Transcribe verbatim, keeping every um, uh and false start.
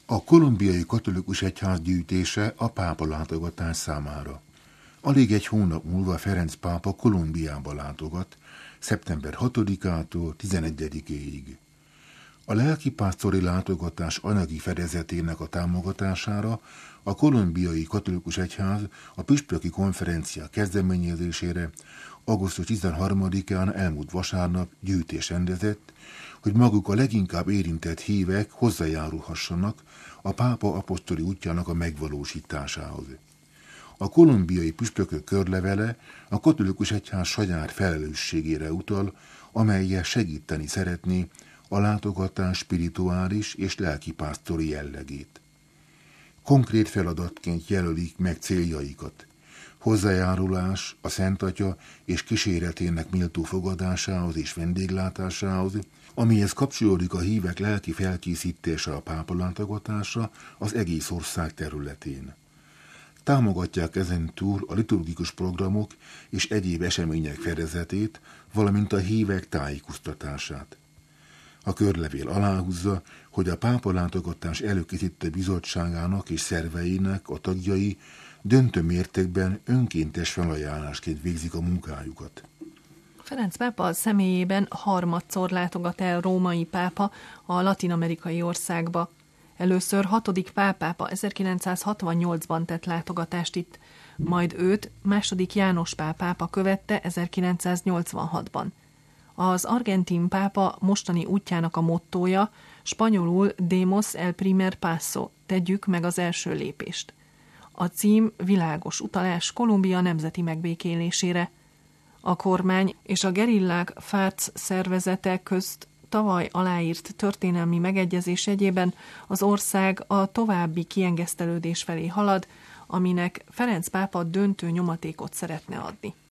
A kolumbiai katolikus egyház gyűjtése a pápa látogatás számára. Alig egy hónap múlva Ferenc pápa Kolumbiába látogat, szeptember hatodikától tizenegyedikéig. A lelkipásztori látogatás anyagi fedezetének a támogatására a kolumbiai katolikus egyház a püspöki konferencia kezdeményezésére augusztus tizenharmadikán elmúlt vasárnap gyűjtés rendezett, hogy maguk a leginkább érintett hívek hozzájárulhassanak a pápa apostoli útjának a megvalósításához. A kolumbiai püspökök körlevele a katolikus egyház saját felelősségére utal, amellyel segíteni szeretné a látogatás spirituális és lelkipásztori jellegét. Konkrét feladatként jelölik meg céljaikat: hozzájárulás a Szent Atya és kíséretének méltó fogadásához és vendéglátásához, amihez kapcsolódik a hívek lelki felkészítése a pápa látogatásra az egész ország területén. Támogatják ezen túl a liturgikus programok és egyéb események fedezetét, valamint a hívek tájékoztatását. A körlevél aláhúzza, hogy a pápa látogatás előkészítő bizottságának és szerveinek a tagjai döntő mértékben önkéntes felajánlásként végzik a munkájukat. Ferenc pápa személyében harmadszor látogat el római pápa a latin-amerikai országba. Először hatodik Pál pápa ezerkilencszázhatvannyolcban tett látogatást itt, majd őt második János Pál pápa követte ezerkilencszáznyolcvanhatban. Az argentin pápa mostani útjának a mottója spanyolul Demos el primer paso, tegyük meg az első lépést. A cím világos utalás Kolumbia nemzeti megbékélésére. A kormány és a gerillák FARC szervezete közt tavaly aláírt történelmi megegyezés jegyében az ország a további kiengesztelődés felé halad, aminek Ferenc pápa döntő nyomatékot szeretne adni.